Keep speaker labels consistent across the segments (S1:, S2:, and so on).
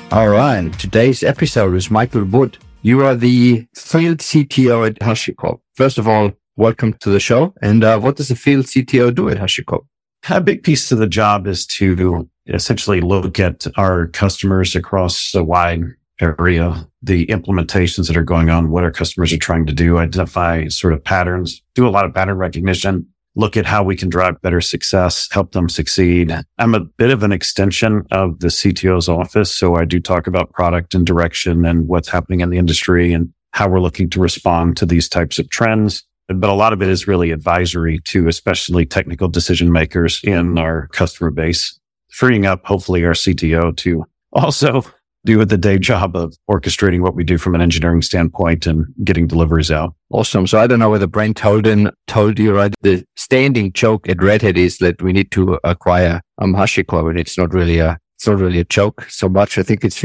S1: All right. Today's episode is Michael Wood. You are the field CTO at HashiCorp. First of all, welcome to the show. And what does a field CTO do at HashiCorp?
S2: A big piece of the job is to essentially look at our customers across a wide area, the implementations that are going on, what our customers are trying to do, identify sort of patterns, do a lot of pattern recognition, look at how we can drive better success, help them succeed. I'm a bit of an extension of the CTO's office. So I do talk about product and direction and what's happening in the industry and how we're looking to respond to these types of trends. But a lot of it is really advisory to especially technical decision makers in our customer base, freeing up hopefully our CTO to also do the day job of orchestrating what we do from an engineering standpoint and getting deliveries out.
S1: Awesome. So I don't know whether Brent told you, right? The standing joke at Red Hat is that we need to acquire HashiCorp, and it's not really a joke so much. I think it's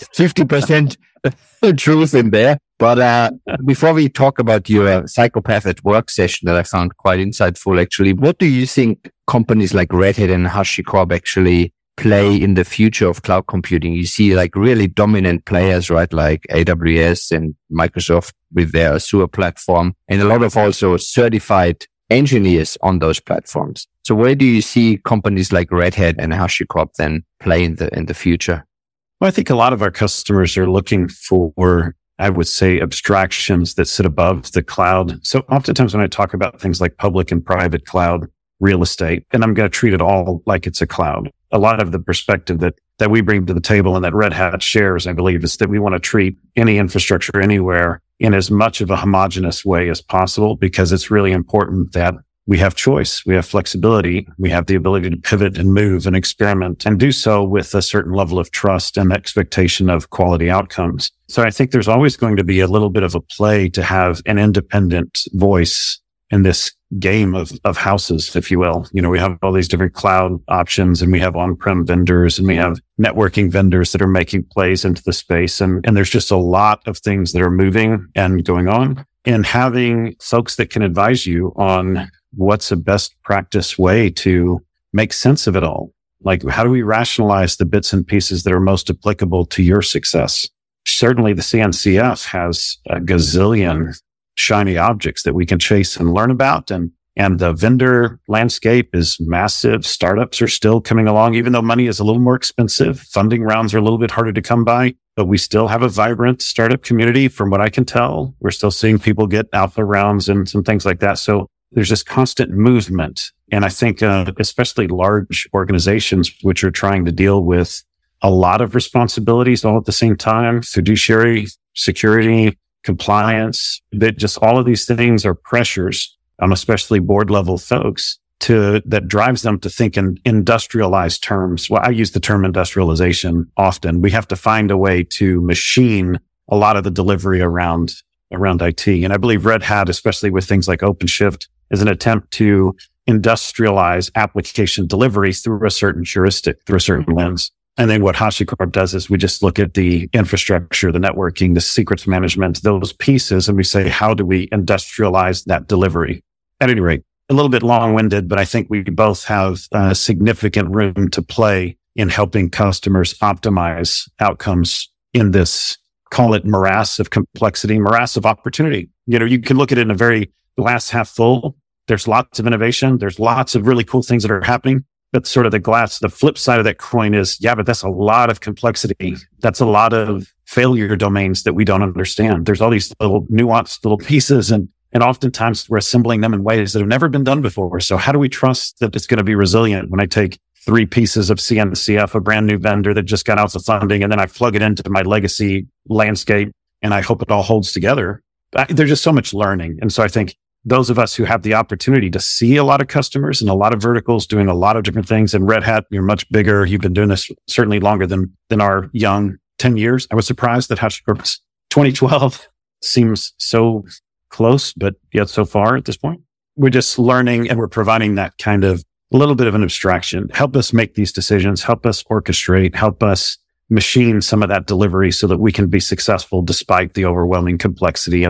S1: 50% truth in there. But before we talk about your Psychopath at Work session that I found quite insightful, actually, what do you think companies like Red Hat and HashiCorp actually play in the future of cloud computing? You see like really dominant players, right? Like AWS and Microsoft with their Azure platform, and a lot of also certified engineers on those platforms. So where do you see companies like Red Hat and HashiCorp then play in the future?
S2: Well, I think a lot of our customers are looking for, I would say, abstractions that sit above the cloud. So oftentimes when I talk about things like public and private cloud real estate, and I'm going to treat it all like it's a cloud. A lot of the perspective that we bring to the table and that Red Hat shares, I believe, is that we want to treat any infrastructure anywhere in as much of a homogeneous way as possible, because it's really important that we have choice, we have flexibility, we have the ability to pivot and move and experiment and do so with a certain level of trust and expectation of quality outcomes. So I think there's always going to be a little bit of a play to have an independent voice in this game of houses, if you will. You know, we have all these different cloud options, and we have on-prem vendors, and we have networking vendors that are making plays into the space. And there's just a lot of things that are moving and going on, and having folks that can advise you on what's a best practice way to make sense of it all. Like, how do we rationalize the bits and pieces that are most applicable to your success? Certainly the CNCF has a gazillion shiny objects that we can chase and learn about. And the vendor landscape is massive. Startups are still coming along, even though money is a little more expensive. Funding rounds are a little bit harder to come by, but we still have a vibrant startup community. From what I can tell, we're still seeing people get alpha rounds and some things like that. So there's this constant movement. And I think, especially large organizations, which are trying to deal with a lot of responsibilities all at the same time, fiduciary, security, compliance, that just all of these things are pressures, especially board level folks, that drives them to think in industrialized terms. Well, I use the term industrialization often. We have to find a way to machine a lot of the delivery around IT. And I believe Red Hat, especially with things like OpenShift, is an attempt to industrialize application delivery through a certain heuristic, through a certain lens. And then what HashiCorp does is we just look at the infrastructure, the networking, the secrets management, those pieces, and we say, how do we industrialize that delivery? At any rate, a little bit long-winded, but I think we both have significant room to play in helping customers optimize outcomes in this, call it morass of complexity, morass of opportunity. You know, you can look at it in a very glass half full. There's lots of innovation. There's lots of really cool things that are happening. But sort of the flip side of that coin is, yeah, but that's a lot of complexity. That's a lot of failure domains that we don't understand. There's all these little nuanced little pieces, and oftentimes we're assembling them in ways that have never been done before. So how do we trust that it's going to be resilient when I take 3 pieces of CNCF, a brand new vendor that just got out of funding, and then I plug it into my legacy landscape and I hope it all holds together? There's just so much learning. And so I think those of us who have the opportunity to see a lot of customers and a lot of verticals doing a lot of different things, and Red Hat, you're much bigger. You've been doing this certainly longer than our young 10 years. I was surprised that HashiCorp's 2012 seems so close, but yet so far at this point. We're just learning, and we're providing that kind of a little bit of an abstraction. Help us make these decisions, help us orchestrate, help us machine some of that delivery so that we can be successful despite the overwhelming complexity and the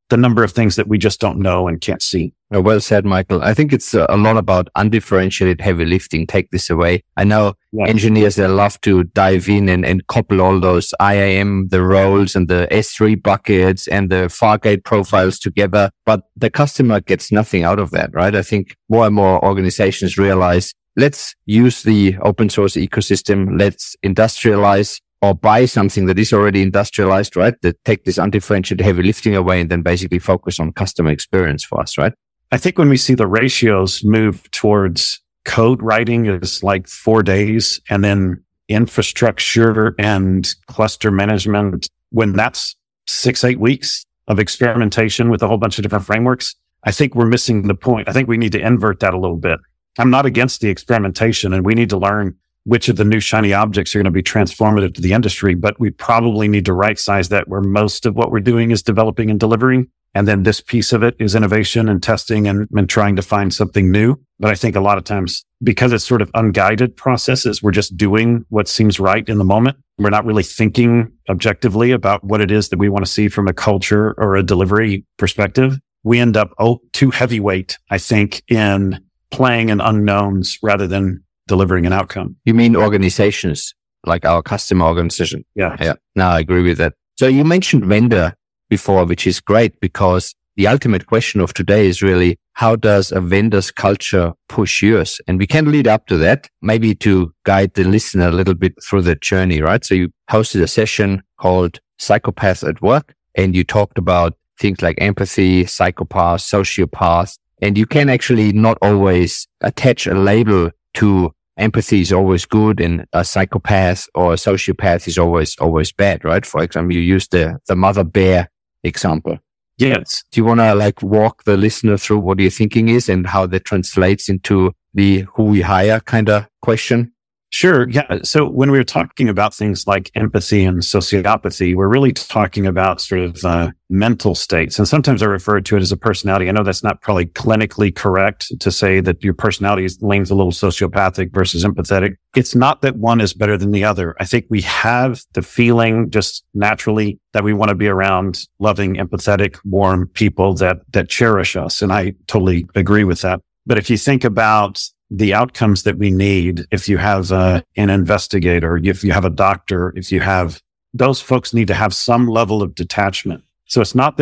S2: the number of things that we just don't know and can't see.
S1: Well said, Michael. I think it's a lot about undifferentiated heavy lifting. Take this away. I know engineers, they love to dive in and couple all those IAM, the roles and the S3 buckets and the Fargate profiles together, but the customer gets nothing out of that, right? I think more and more organizations realize, let's use the open source ecosystem. Let's industrialize or buy something that is already industrialized, right? That take this undifferentiated heavy lifting away and then basically focus on customer experience for us, right?
S2: I think when we see the ratios move towards code writing is like 4 days, and then infrastructure and cluster management, when that's 6-8 weeks of experimentation with a whole bunch of different frameworks, I think we're missing the point. I think we need to invert that a little bit. I'm not against the experimentation, and we need to learn which of the new shiny objects are going to be transformative to the industry, but we probably need to right size that where most of what we're doing is developing and delivering. And then this piece of it is innovation and testing and trying to find something new. But I think a lot of times, because it's sort of unguided processes, we're just doing what seems right in the moment. We're not really thinking objectively about what it is that we want to see from a culture or a delivery perspective. We end up too heavyweight, I think, in playing in unknowns rather than delivering an outcome.
S1: You mean organizations, like our customer organization?
S2: Yeah.
S1: No, I agree with that. So you mentioned vendor before, which is great, because the ultimate question of today is really, how does a vendor's culture push yours? And we can lead up to that, maybe to guide the listener a little bit through the journey, right? So you hosted a session called Psychopaths at Work, and you talked about things like empathy, psychopaths, sociopaths, and you can actually not always attach a label to empathy is always good and a psychopath or a sociopath is always bad, right? For example, you used the mother bear example.
S2: Yes.
S1: Do you want to walk the listener through what your thinking is and how that translates into the who we hire kind of question?
S2: Sure. Yeah. So when we were talking about things like empathy and sociopathy, we're really talking about sort of mental states. And sometimes I refer to it as a personality. I know that's not probably clinically correct to say that your personality leans a little sociopathic versus empathetic. It's not that one is better than the other. I think we have the feeling just naturally that we want to be around loving, empathetic, warm people that cherish us. And I totally agree with that. But if you think about the outcomes that we need, if you have an investigator, if you have a doctor, if you have, those folks need to have some level of detachment. So it's not that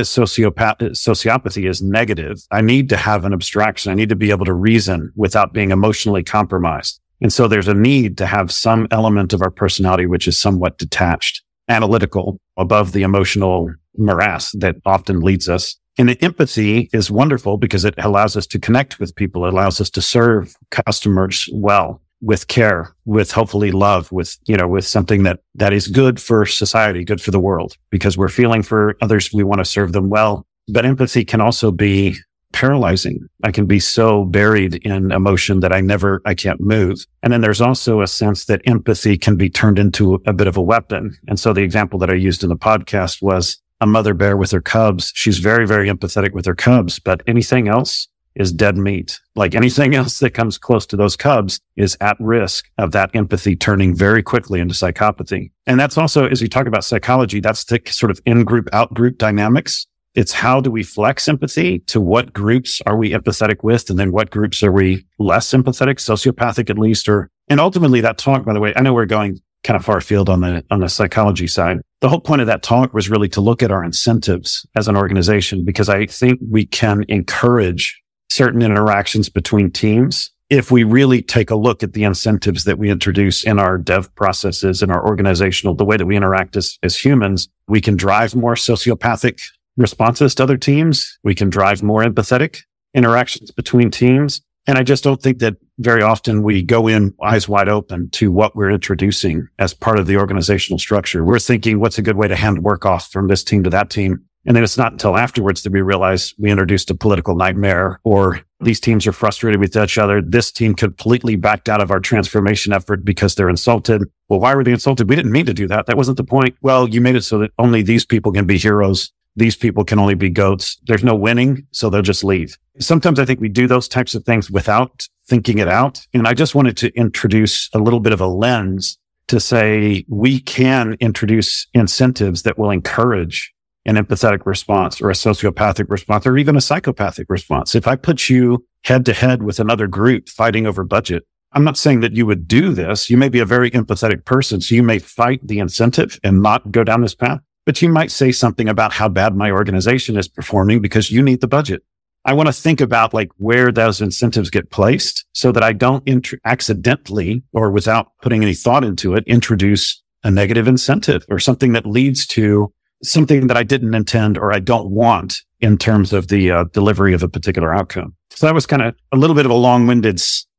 S2: sociopathy is negative. I need to have an abstraction. I need to be able to reason without being emotionally compromised. And so there's a need to have some element of our personality which is somewhat detached, analytical, above the emotional morass that often leads us. And the empathy is wonderful because it allows us to connect with people. It allows us to serve customers well, with care, with hopefully love, with something that is good for society, good for the world, because we're feeling for others. We want to serve them well. But empathy can also be paralyzing. I can be so buried in emotion that I can't move. And then there's also a sense that empathy can be turned into a bit of a weapon. And so the example that I used in the podcast was a mother bear with her cubs. She's very, very empathetic with her cubs, but anything else is dead meat. Like anything else that comes close to those cubs is at risk of that empathy turning very quickly into psychopathy. And that's also, as you talk about psychology, that's the sort of in-group, out-group dynamics. It's how do we flex empathy to what groups are we empathetic with? And then what groups are we less empathetic, sociopathic at least, and ultimately that talk, by the way, I know we're going kind of far afield on the psychology side. The whole point of that talk was really to look at our incentives as an organization, because I think we can encourage certain interactions between teams if we really take a look at the incentives that we introduce in our dev processes and our organizational, the way that we interact as humans. We can drive more sociopathic responses to other teams. We can drive more empathetic interactions between teams. And I just don't think that very often we go in eyes wide open to what we're introducing as part of the organizational structure. We're thinking, what's a good way to hand work off from this team to that team? And then it's not until afterwards that we realize we introduced a political nightmare, or these teams are frustrated with each other. This team completely backed out of our transformation effort because they're insulted. Well, why were they insulted? We didn't mean to do that. That wasn't the point. Well, you made it so that only these people can be heroes. These people can only be goats. There's no winning, so they'll just leave. Sometimes I think we do those types of things without thinking it out. And I just wanted to introduce a little bit of a lens to say we can introduce incentives that will encourage an empathetic response or a sociopathic response or even a psychopathic response. If I put you head to head with another group fighting over budget, I'm not saying that you would do this. You may be a very empathetic person, so you may fight the incentive and not go down this path, but you might say something about how bad my organization is performing because you need the budget. I want to think about like where those incentives get placed so that I don't accidentally or without putting any thought into it, introduce a negative incentive or something that leads to something that I didn't intend or I don't want in terms of the delivery of a particular outcome. So that was kind of a little bit of a long-winded,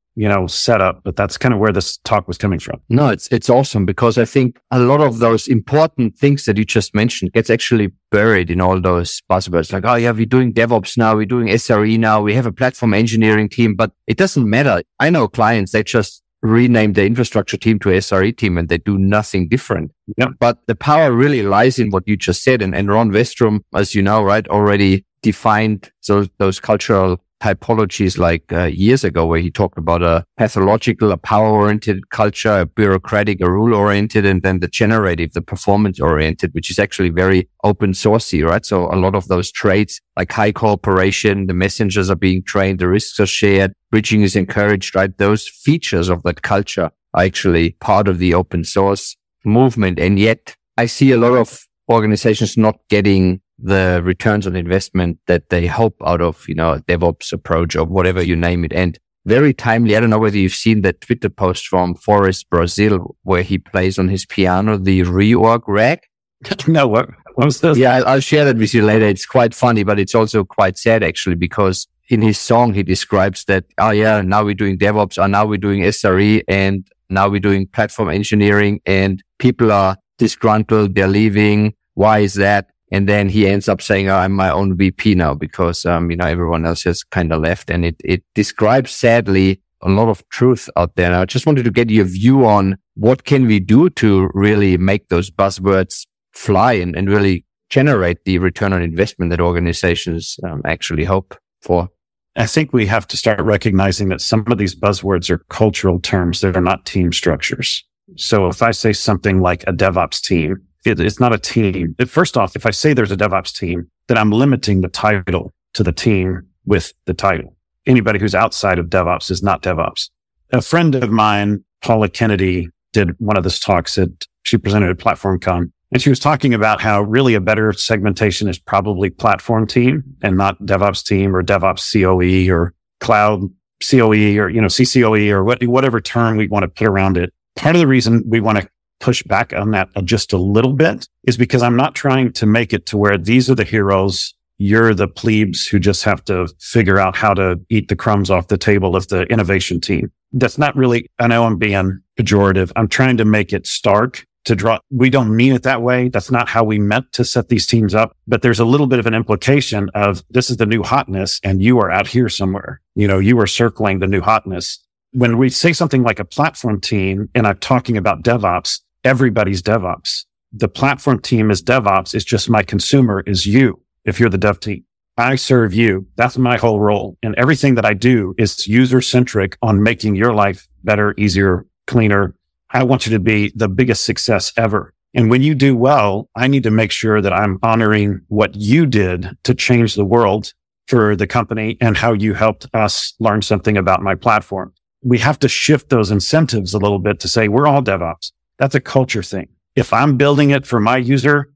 S2: setup, but that's kind of where this talk was coming from.
S1: No, it's awesome because I think a lot of those important things that you just mentioned gets actually buried in all those buzzwords. Like, oh yeah, we're doing DevOps now, we're doing SRE now, we have a platform engineering team, but it doesn't matter. I know clients, they just rename the infrastructure team to SRE team and they do nothing different.
S2: Yep.
S1: But the power really lies in what you just said. And Ron Westrum, as you know, right, already defined those cultural typologies like years ago, where he talked about a pathological, a power-oriented culture, a bureaucratic, a rule-oriented, and then the generative, the performance-oriented, which is actually very open sourcey, right? So a lot of those traits like high cooperation, the messengers are being trained, the risks are shared, bridging is encouraged, right? Those features of that culture are actually part of the open source movement. And yet I see a lot of organizations not getting the returns on investment that they hope out of, a DevOps approach or whatever you name it. And very timely, I don't know whether you've seen that Twitter post from Forrest Brazil where he plays on his piano the reorg rag.
S2: No, what was this?
S1: Yeah, I'll share that with you later. It's quite funny, but it's also quite sad actually, because in his song, he describes that, oh yeah, now we're doing DevOps, or now we're doing SRE, and now we're doing platform engineering, and people are disgruntled, they're leaving. Why is that? And then he ends up saying, oh, I'm my own VP now because, everyone else has kind of left. And it describes sadly a lot of truth out there. And I just wanted to get your view on what can we do to really make those buzzwords fly and really generate the return on investment that organizations actually hope for.
S2: I think we have to start recognizing that some of these buzzwords are cultural terms that are not team structures. So if I say something like a DevOps team, it's not a team. First off, if I say there's a DevOps team, then I'm limiting the title to the team with the title. Anybody who's outside of DevOps is not DevOps. A friend of mine, Paula Kennedy, did one of these talks she presented at PlatformCon, and she was talking about how really a better segmentation is probably platform team and not DevOps team or DevOps COE or cloud COE or, CCOE or whatever term we want to put around it. Part of the reason we want to push back on that just a little bit is because I'm not trying to make it to where these are the heroes. You're the plebes who just have to figure out how to eat the crumbs off the table of the innovation team. That's not really, I know I'm being pejorative. I'm trying to make it stark to draw. We don't mean it that way. That's not how we meant to set these teams up. But there's a little bit of an implication of this is the new hotness and you are out here somewhere. You are circling the new hotness. When we say something like a platform team and I'm talking about DevOps, everybody's DevOps. The platform team is DevOps. It's just my consumer is you. If you're the dev team, I serve you. That's my whole role. And everything that I do is user centric on making your life better, easier, cleaner. I want you to be the biggest success ever. And when you do well, I need to make sure that I'm honoring what you did to change the world for the company and how you helped us learn something about my platform. We have to shift those incentives a little bit to say we're all DevOps. That's a culture thing. If I'm building it for my user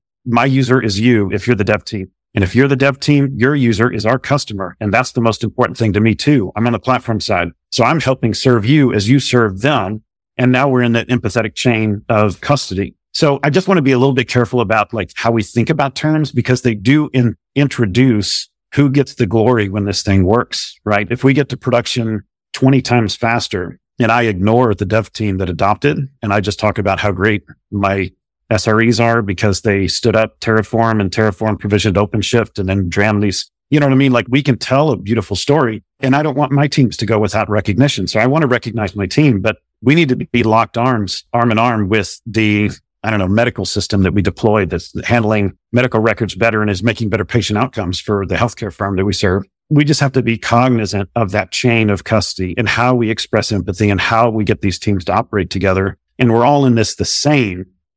S2: is you if you're the dev team. And if you're the dev team, your user is our customer. And that's the most important thing to me too. I'm on the platform side. So I'm helping serve you as you serve them. And now we're in that empathetic chain of custody. So I just want to be a little bit careful about like how we think about terms because they do introduce who gets the glory when this thing works, right? If we get to production 20 times faster, and I ignore the dev team that adopted, and I just talk about how great my SREs are because they stood up Terraform and Terraform provisioned OpenShift and then dram these, you know what I mean? Like we can tell a beautiful story and I don't want my teams to go without recognition. So I want to recognize my team, but we need to be locked arm in arm with the, medical system that we deploy that's handling medical records better and is making better patient outcomes for the healthcare firm that we serve. We just have to be cognizant of that chain of custody and how we express empathy and how we get these teams to operate together. And we're all in this the same.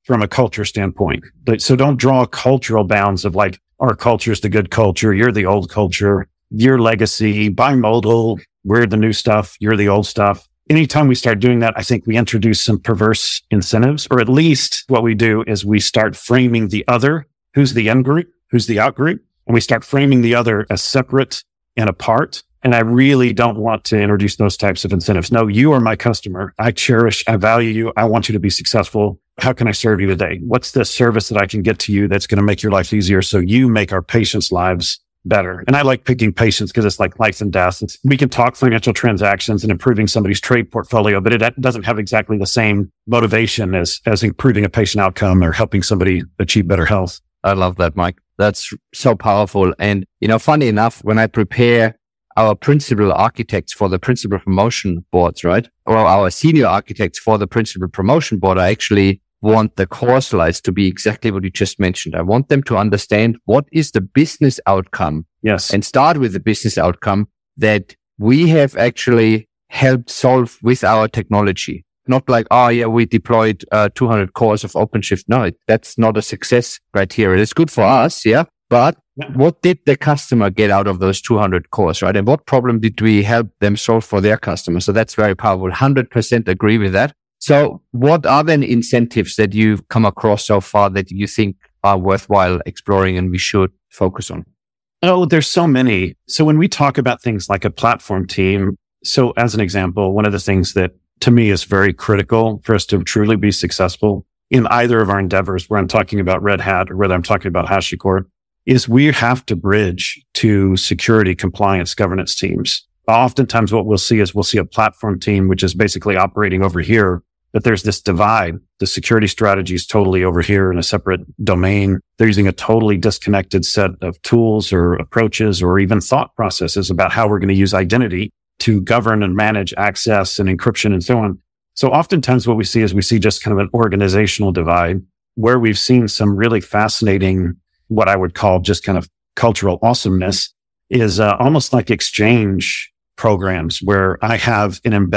S2: from a culture standpoint. So don't draw cultural bounds of like, our culture is the good culture. You're the old culture. Your legacy, bimodal. We're the new stuff. You're the old stuff. Anytime we start doing that, I think we introduce some perverse incentives, or at least what we do is we start framing the other, who's the in group, who's the out group, and we start framing the other as separate and apart. And I really don't want to introduce those types of incentives. No, you are my customer. I cherish, I value you. I want you to be successful. How can I serve you today? What's the service that I can get to you that's going to make your life easier so you make our patients' lives better? And I like picking patients because it's like life and death. We can talk financial transactions and improving somebody's trade portfolio, but it doesn't have exactly the same motivation as improving a patient outcome or helping somebody achieve better health.
S1: I love that, Mike. That's so powerful. And, funny enough, when I prepare our principal architects for the principal promotion boards, right? Or our senior architects for the principal promotion board, I actually want the core slides to be exactly what you just mentioned. I want them to understand what is the business outcome.
S2: Yes.
S1: And start with the business outcome that we have actually helped solve with our technology. Not like, we deployed 200 cores of OpenShift. No, that's not a success criteria. It's good for us, yeah. But what did the customer get out of those 200 cores, right? And what problem did we help them solve for their customers? So that's very powerful. 100% agree with that. So what are then incentives that you've come across so far that you think are worthwhile exploring and we should focus on?
S2: Oh, there's so many. So when we talk about things like a platform team, so as an example, one of the things that to me is very critical for us to truly be successful in either of our endeavors, where I'm talking about Red Hat or whether I'm talking about HashiCorp, is we have to bridge to security, compliance, governance teams. Oftentimes what we'll see is we'll see a platform team, which is basically operating over here, but there's this divide. The security strategy is totally over here in a separate domain. They're using a totally disconnected set of tools or approaches or even thought processes about how we're going to use identity to govern and manage access and encryption and so on. So oftentimes what we see is we see just kind of an organizational divide where we've seen some really fascinating, what I would call just kind of cultural awesomeness is almost like exchange programs where I have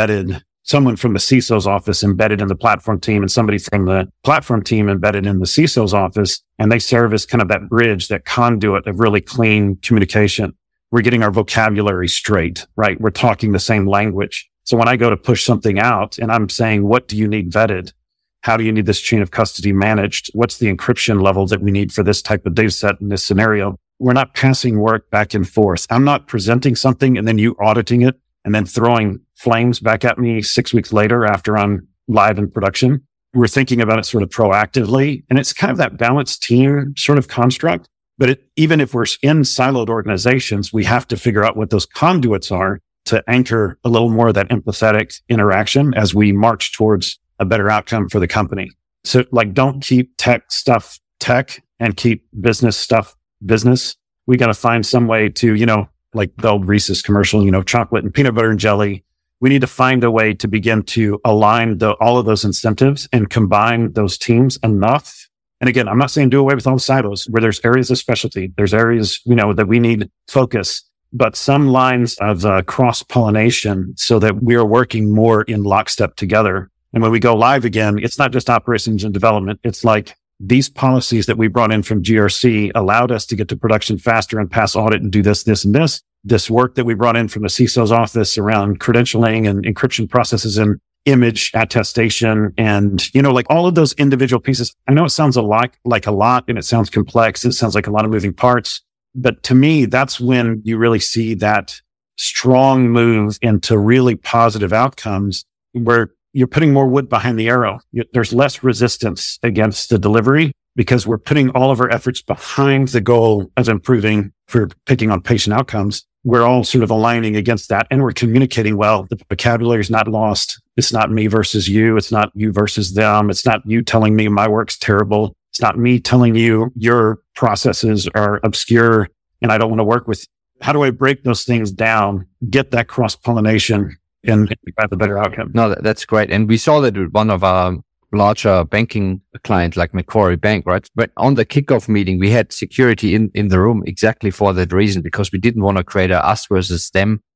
S2: someone from the CISO's office embedded in the platform team and somebody from the platform team embedded in the CISO's office. And they serve as kind of that bridge, that conduit of really clean communication. We're getting our vocabulary straight, right? We're talking the same language. So when I go to push something out and I'm saying, what do you need vetted? How do you need this chain of custody managed? What's the encryption level that we need for this type of data set in this scenario? We're not passing work back and forth. I'm not presenting something and then you auditing it and then throwing flames back at me 6 weeks later after I'm live in production. We're thinking about it sort of proactively. And it's kind of that balanced team sort of construct. But even if we're in siloed organizations, we have to figure out what those conduits are to anchor a little more of that empathetic interaction as we march towards a better outcome for the company. So like, don't keep tech stuff tech and keep business stuff business. We got to find some way to, like the old Reese's commercial, chocolate and peanut butter and jelly. We need to find a way to begin to align all of those incentives and combine those teams enough. And again, I'm not saying do away with all the silos where there's areas of specialty. There's areas, that we need focus, but some lines of cross-pollination so that we are working more in lockstep together. And when we go live again, it's not just operations and development. It's like these policies that we brought in from GRC allowed us to get to production faster and pass audit and do this, and this. This work that we brought in from the CISO's office around credentialing and encryption processes and image attestation and, like all of those individual pieces. I know it sounds like a lot and it sounds complex. It sounds like a lot of moving parts. But to me, that's when you really see that strong move into really positive outcomes where you're putting more wood behind the arrow. There's less resistance against the delivery because we're putting all of our efforts behind the goal of improving for picking on patient outcomes. We're all sort of aligning against that and we're communicating well. The vocabulary is not lost. It's not me versus you. It's not you versus them. It's not you telling me my work's terrible. It's not me telling you your processes are obscure and I don't want to work with you. How do I break those things down, get that cross-pollination and have a better outcome?
S1: No, that's great. And we saw that with one of our larger banking clients like Macquarie Bank, right? But on the kickoff meeting, we had security in the room exactly for that reason, because we didn't want to create a us versus them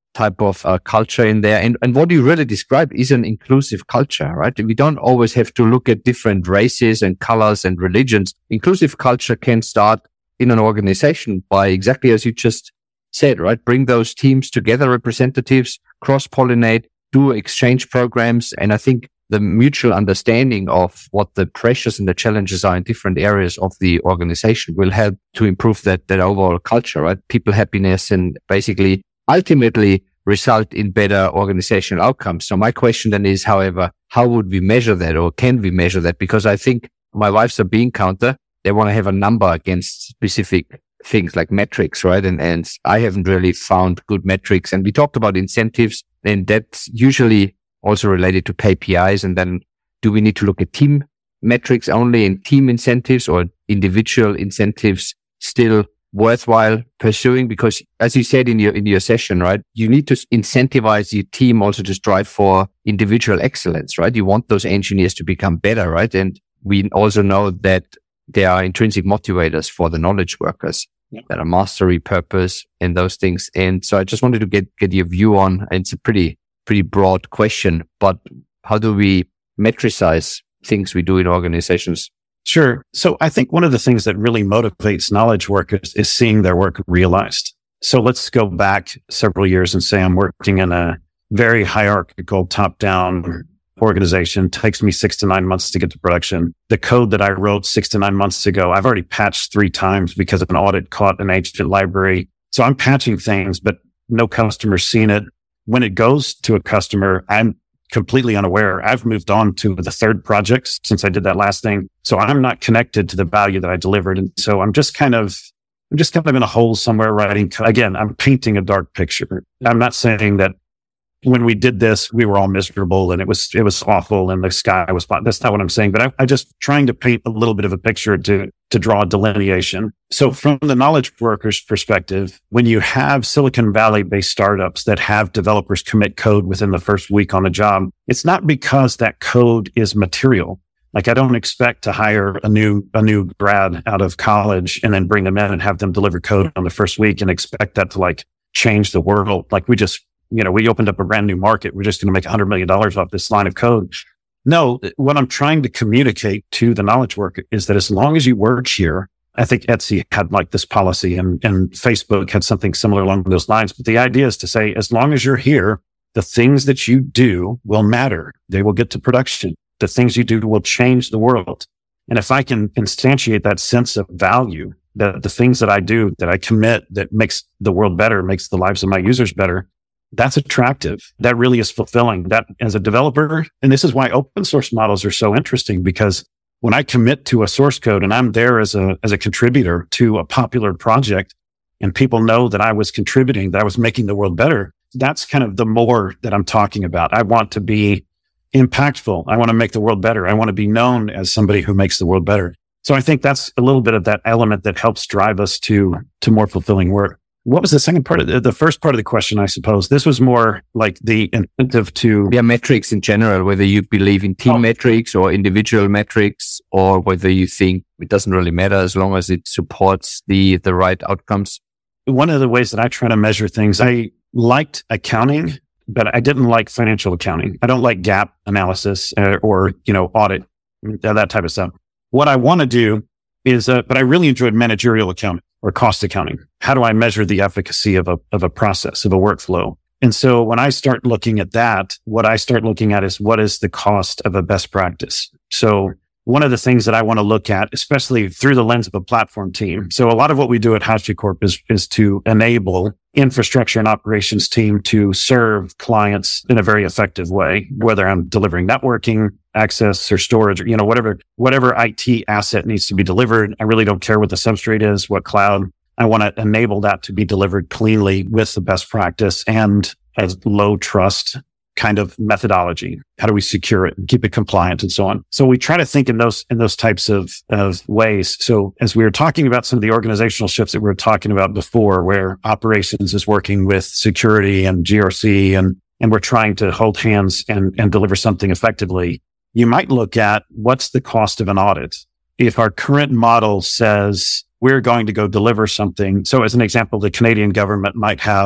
S1: type of culture in there. And what you really describe is an inclusive culture, right? We don't always have to look at different races and colors and religions. Inclusive culture can start in an organization by exactly as you just said, right? Bring those teams together, representatives, cross-pollinate, do exchange programs. And I think the mutual understanding of what the pressures and the challenges are in different areas of the organization will help to improve that overall culture, right? People happiness and basically ultimately result in better organizational outcomes. So my question then is, however, how would we measure that, or can we measure that? Because I think my wife's a bean counter. They want to have a number against specific things like metrics, right? And I haven't really found good metrics. And we talked about incentives, and that's usually also related to KPIs. And then do we need to look at team metrics only and team incentives, or individual incentives still worthwhile pursuing? Because as you said in your session, right, you need to incentivize your team also to strive for individual excellence, right? You want those engineers to become better, right? And we also know that there are intrinsic motivators for the knowledge workers that are mastery, purpose, and those things. And so I just wanted to get your view on, and it's a pretty broad question, but how do we metricize things we do in organizations?
S2: Sure. So I think one of the things that really motivates knowledge workers is seeing their work realized. So let's go back several years and say I'm working in a very hierarchical, top-down organization. It takes me 6 to 9 months to get to production. The code that I wrote 6 to 9 months ago, I've already patched 3 times because an audit caught an agent library. So I'm patching things, but no customer's seen it. When it goes to a customer, I'm completely unaware. I've moved on to the 3rd project since I did that last thing. So I'm not connected to the value that I delivered. And so I'm just kind of in a hole somewhere writing. Again, I'm painting a dark picture. I'm not saying that when we did this, we were all miserable and it was awful and the sky was flat. That's not what I'm saying, but I just trying to paint a little bit of a picture to draw a delineation. So from the knowledge workers perspective, when you have Silicon Valley based startups that have developers commit code within the first week on a job, it's not because that code is material. Like I don't expect to hire a new grad out of college and then bring them in and have them deliver code on the first week and expect that to like change the world. Like we opened up a brand new market. We're just going to make $100 million off this line of code. No, what I'm trying to communicate to the knowledge worker is that as long as you work here, I think Etsy had like this policy and Facebook had something similar along those lines. But the idea is to say, as long as you're here, the things that you do will matter. They will get to production. The things you do will change the world. And if I can instantiate that sense of value, that the things that I do, that I commit, that makes the world better, makes the lives of my users better, that's attractive. That really is fulfilling. That as a developer, and this is why open source models are so interesting, because when I commit to a source code and I'm there as a contributor to a popular project and people know that I was contributing, that I was making the world better, that's kind of the more that I'm talking about. I want to be impactful. I want to make the world better. I want to be known as somebody who makes the world better. So I think that's a little bit of that element that helps drive us to more fulfilling work. What was the second part of the first part of the question, I suppose? This was more like the incentive to...
S1: Yeah, metrics in general, whether you believe in team metrics or individual metrics, or whether you think it doesn't really matter as long as it supports the right outcomes.
S2: One of the ways that I try to measure things, I liked accounting, but I didn't like financial accounting. I don't like GAAP analysis or audit, that type of stuff. What I want to do is, but I really enjoyed managerial accounting or cost accounting. How do I measure the efficacy of a process, of a workflow? And so when I start looking at that, what I start looking at is what is the cost of a best practice? So one of the things that I want to look at, especially through the lens of a platform team. So a lot of what we do at HashiCorp is to enable infrastructure and operations team to serve clients in a very effective way, whether I'm delivering networking, access or storage, or, whatever IT asset needs to be delivered. I really don't care what the substrate is, what cloud. I want to enable that to be delivered cleanly with the best practice and a low trust kind of methodology. How do we secure it and keep it compliant and so on? So we try to think in those types of ways. So as we were talking about some of the organizational shifts that we were talking about before, where operations is working with security and GRC and we're trying to hold hands and deliver something effectively, you might look at what's the cost of an audit. If our current model says we're going to go deliver something. So as an example, the Canadian government might have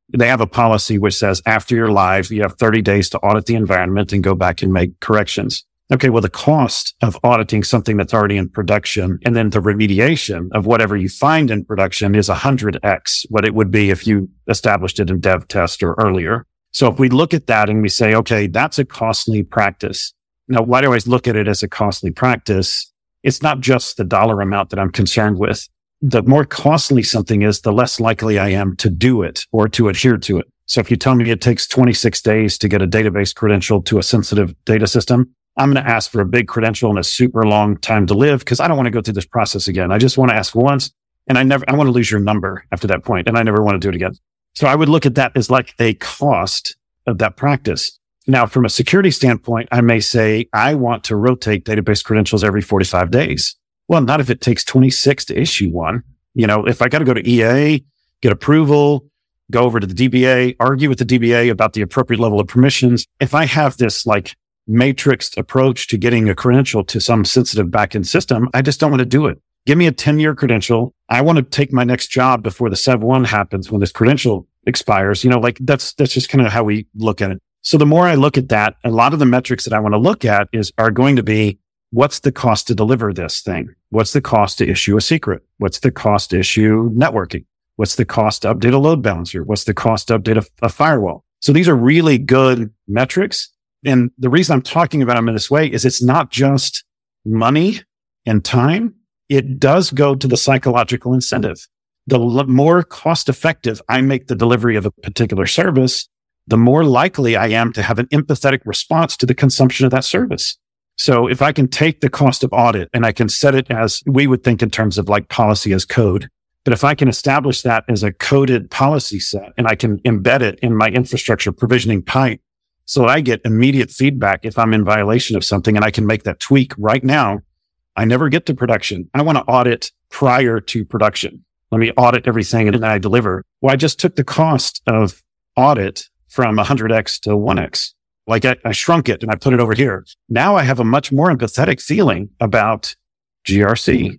S2: they have a policy which says after you're live, you have 30 days to audit the environment and go back and make corrections. Okay, well, the cost of auditing something that's already in production and then the remediation of whatever you find in production is 100x what it would be if you established it in dev test or earlier. So if we look at that and we say, okay, that's a costly practice. Now, why do I always look at it as a costly practice? It's not just the dollar amount that I'm concerned with. The more costly something is, the less likely I am to do it or to adhere to it. So if you tell me it takes 26 days to get a database credential to a sensitive data system, I'm going to ask for a big credential and a super long time to live because I don't want to go through this process again. I just want to ask once and I want to lose your number after that point and I never want to do it again. So I would look at that as like a cost of that practice. Now, from a security standpoint, I may say I want to rotate database credentials every 45 days. Well, not if it takes 26 to issue one. If I got to go to EA, get approval, go over to the DBA, argue with the DBA about the appropriate level of permissions. If I have this like matrixed approach to getting a credential to some sensitive backend system, I just don't want to do it. Give me a 10-year credential. I want to take my next job before the Sev 1 happens when this credential expires. That's just kind of how we look at it. So the more I look at that, a lot of the metrics that I want to look at are going to be, what's the cost to deliver this thing? What's the cost to issue a secret? What's the cost to issue networking? What's the cost to update a load balancer? What's the cost to update a firewall? So these are really good metrics. And the reason I'm talking about them in this way is it's not just money and time. It does go to the psychological incentive. The more cost effective I make the delivery of a particular service, the more likely I am to have an empathetic response to the consumption of that service. So if I can take the cost of audit and I can set it as we would think in terms of like policy as code, but if I can establish that as a coded policy set and I can embed it in my infrastructure provisioning pipe, so I get immediate feedback if I'm in violation of something and I can make that tweak right now. I never get to production. I want to audit prior to production. Let me audit everything and then I deliver. Well, I just took the cost of audit from 100x to 1x. Like I shrunk it and I put it over here. Now I have a much more empathetic feeling about GRC.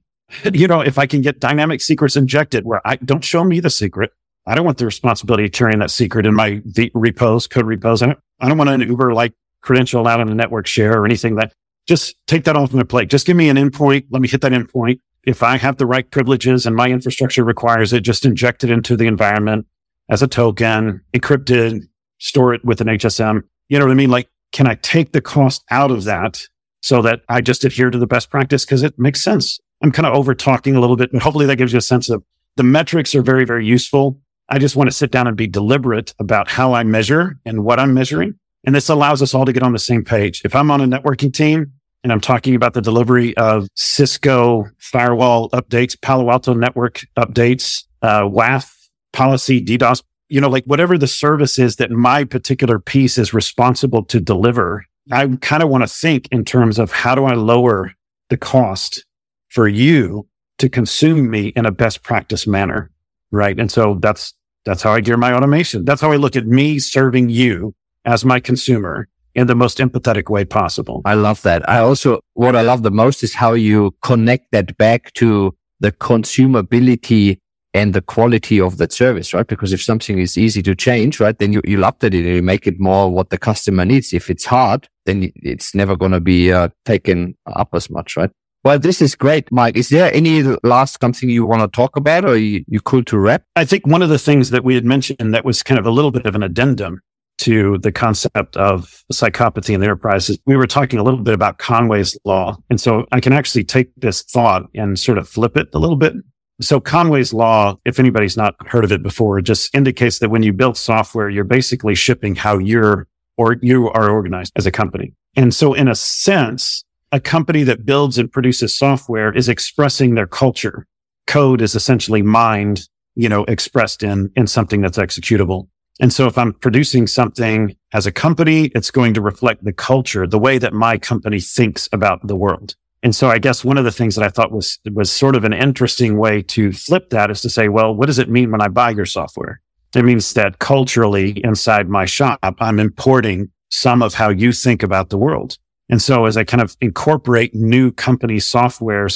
S2: If I can get dynamic secrets injected where I don't show me the secret. I don't want the responsibility of carrying that secret in my repos, code repos. I don't want an Uber-like credential out on a network share or anything that just take that off my plate. Just give me an endpoint. Let me hit that endpoint. If I have the right privileges and my infrastructure requires it, just inject it into the environment as a token, encrypted, store it with an HSM. You know what I mean? Like, can I take the cost out of that so that I just adhere to the best practice? Because it makes sense. I'm kind of over talking a little bit, but hopefully that gives you a sense of the metrics are very, very useful. I just want to sit down and be deliberate about how I measure and what I'm measuring. And this allows us all to get on the same page. If I'm on a networking team and I'm talking about the delivery of Cisco firewall updates, Palo Alto network updates, WAF policy, DDoS, whatever the service is that my particular piece is responsible to deliver, I kind of want to think in terms of how do I lower the cost for you to consume me in a best practice manner, right? And so that's how I gear my automation. That's how I look at me serving you as my consumer in the most empathetic way possible.
S1: I love that. What I love the most is how you connect that back to the consumability and the quality of that service, right? Because if something is easy to change, right, then you update it and you make it more what the customer needs. If it's hard, then it's never going to be taken up as much, right? Well, this is great, Mike. Is there any last something you want to talk about or you cool to wrap?
S2: I think one of the things that we had mentioned that was kind of a little bit of an addendum to the concept of psychopathy in the enterprise is we were talking a little bit about Conway's Law. And so I can actually take this thought and sort of flip it a little bit. So Conway's Law, if anybody's not heard of it before, it just indicates that when you build software, you're basically shipping how you are organized as a company. And so in a sense, a company that builds and produces software is expressing their culture. Code is essentially mind, expressed in something that's executable. And so if I'm producing something as a company, it's going to reflect the culture, the way that my company thinks about the world. And so I guess one of the things that I thought was sort of an interesting way to flip that is to say, well, what does it mean when I buy your software? It means that culturally inside my shop, I'm importing some of how you think about the world. And so as I kind of incorporate new company softwares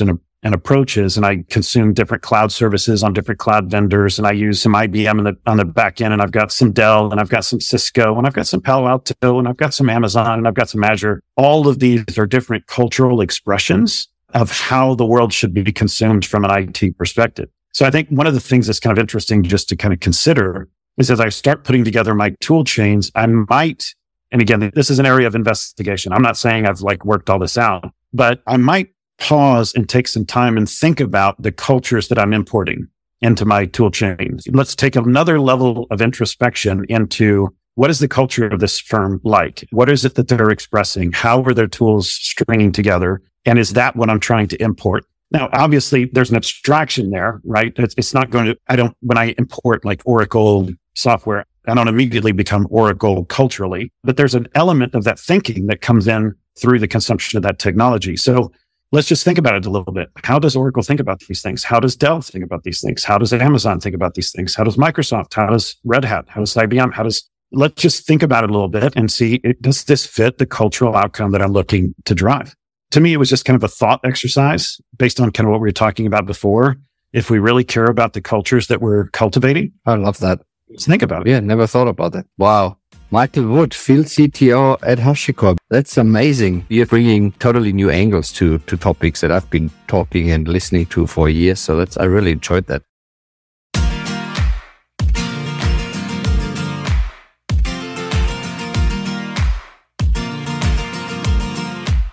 S2: and approaches, and I consume different cloud services on different cloud vendors, and I use some IBM on the back end, and I've got some Dell, and I've got some Cisco, and I've got some Palo Alto, and I've got some Amazon, and I've got some Azure. All of these are different cultural expressions of how the world should be consumed from an IT perspective. So I think one of the things that's kind of interesting just to kind of consider is as I start putting together my tool chains, I might, and again, this is an area of investigation. I'm not saying I've like worked all this out, but I might pause and take some time and think about the cultures that I'm importing into my tool chain. Let's take another level of introspection into what is the culture of this firm like? What is it that they're expressing? How are their tools stringing together? And is that what I'm trying to import? Now, obviously, there's an abstraction there, right? It's not going to, when I import like Oracle software, I don't immediately become Oracle culturally, but there's an element of that thinking that comes in through the consumption of that technology. So let's just think about it a little bit. How does Oracle think about these things? How does Dell think about these things? How does Amazon think about these things? How does Microsoft? How does Red Hat? How does IBM? Let's just think about it a little bit and see, does this fit the cultural outcome that I'm looking to drive? To me, it was just kind of a thought exercise based on kind of what we were talking about before. If we really care about the cultures that we're cultivating.
S1: I love that.
S2: Let's think about it.
S1: Yeah, never thought about that. Wow. Michael Wood, Field CTO at HashiCorp. That's amazing. You're bringing totally new angles to topics that I've been talking and listening to for years. So I really enjoyed that.